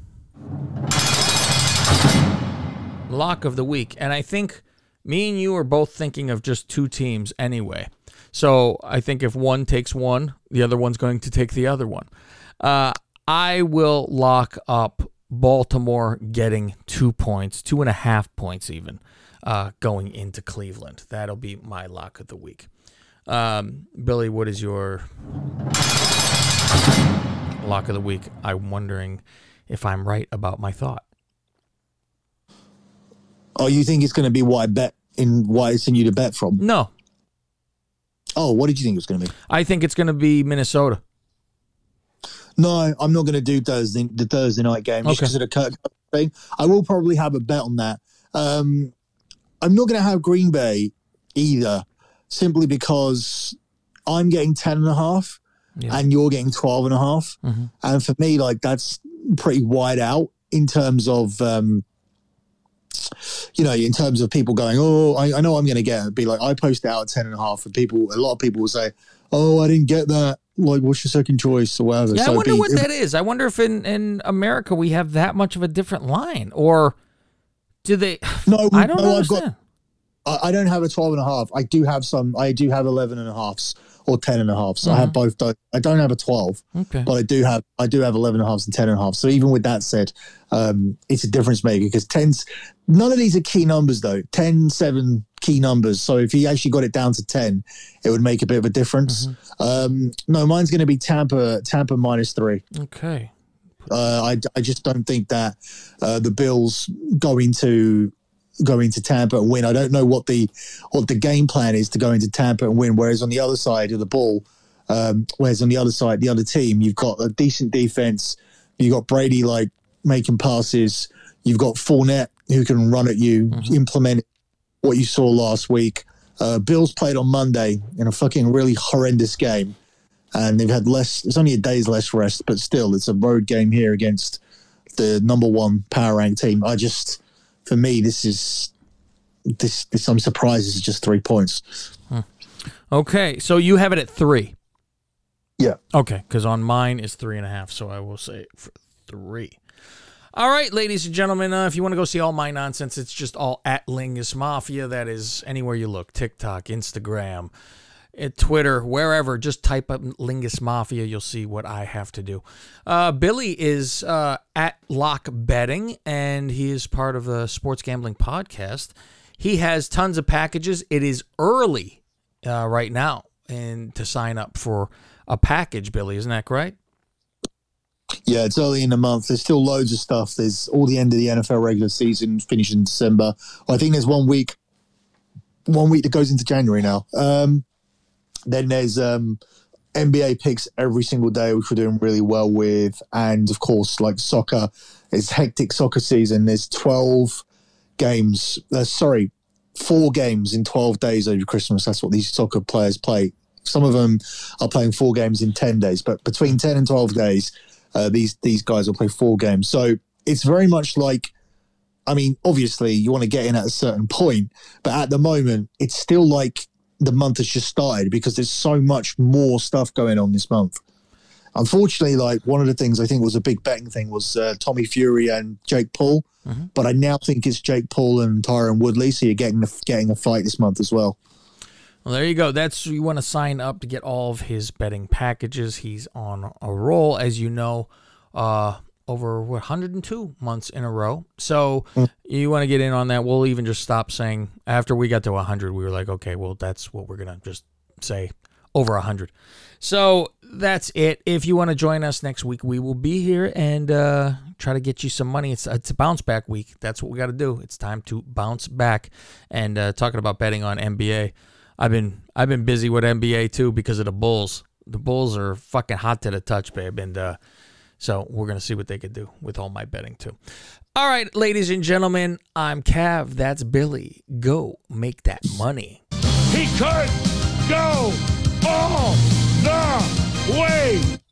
lock of the week. And I think me and you are both thinking of just 2 teams anyway. So I think if one takes one, the other one's going to take the other one. I will lock up Baltimore getting 2 points, 2.5 points even, going into Cleveland. That'll be my lock of the week. Billy, what is your lock of the week? I'm wondering if I'm right about my thought. Oh, you think it's going to be why I sent you to bet from? No. Oh, what did you think it was going to be? I think it's going to be Minnesota. No, I'm not going to do the Thursday night game just because of the Kirk thing. I will probably have a bet on that. I'm not going to have Green Bay either, simply because I'm getting 10.5 and you're getting 12.5. And for me, like, that's pretty wide out in terms of, in terms of people going, oh, I know I'm going to get it. It'd be like, I post it out at 10.5 and a lot of people will say, oh, I didn't get that. Like, what's your second choice or whatever? Yeah, so I wonder what that is. I wonder if in America we have that much of a different line, or do they? No, I don't understand. I don't have a 12.5. I do have 11.5s or 10.5s. I have both those. I don't have a 12, but I do have 11.5s and 10.5. So even with that said, it's a difference maker because none of these are key numbers though. 10, 7 key numbers. So if you actually got it down to 10, it would make a bit of a difference. No, mine's going to be Tampa -3. Okay. I just don't think that the Bills go into Tampa and win. I don't know what the game plan is to go into Tampa and win. Whereas on the other side of the ball, the other team, you've got a decent defense. You've got Brady like making passes. You've got Fournette who can run at you, implement what you saw last week. Bills played on Monday in a fucking really horrendous game. and they've had less. It's only a day's less rest, but still, it's a road game here against the number one power rank team. For me, this. I'm surprised it's just 3 points. Okay, so you have it at 3. Yeah. Okay, because on mine is 3.5, so I will say for 3. All right, ladies and gentlemen, if you want to go see all my nonsense, it's just all at Lingus Mafia. That is anywhere you look, TikTok, Instagram, Twitter, wherever. Just type up Lingus Mafia. You'll see what I have to do. Billy is at Lock Betting, and he is part of the Sports Gambling Podcast. He has tons of packages. It is early right now and to sign up for a package, Billy. Isn't that right? Yeah, it's early in the month. There's still loads of stuff. There's all the end of the NFL regular season finished in December. I think there's 1 week that goes into January now. Then there's NBA picks every single day, which we're doing really well with. And, of course, like soccer, it's hectic soccer season. There's 4 games in 12 days over Christmas. That's what these soccer players play. Some of them are playing 4 games in 10 days, but between 10 and 12 days, these guys will play 4 games. So it's very much like, I mean, obviously you want to get in at a certain point, but at the moment, it's still like the month has just started because there's so much more stuff going on this month. Unfortunately, like one of the things I think was a big betting thing was Tommy Fury and Jake Paul. Mm-hmm. But I now think it's Jake Paul and Tyron Woodley, so you're getting a fight this month as well. Well, there you go. You want to sign up to get all of his betting packages. He's on a roll, as you know, over 102 months in a row. So you want to get in on that. We'll even just stop saying after we got to 100, we were like, okay, well, that's what we're going to just say, over 100. So that's it. If you want to join us next week, we will be here and try to get you some money. It's a bounce back week. That's what we got to do. It's time to bounce back. And talking about betting on NBA, I've been busy with NBA too because of the Bulls. The Bulls are fucking hot to the touch, babe. And so we're going to see what they could do with all my betting too. All right, ladies and gentlemen, I'm Cav. That's Billy. Go make that money. He could go all the way.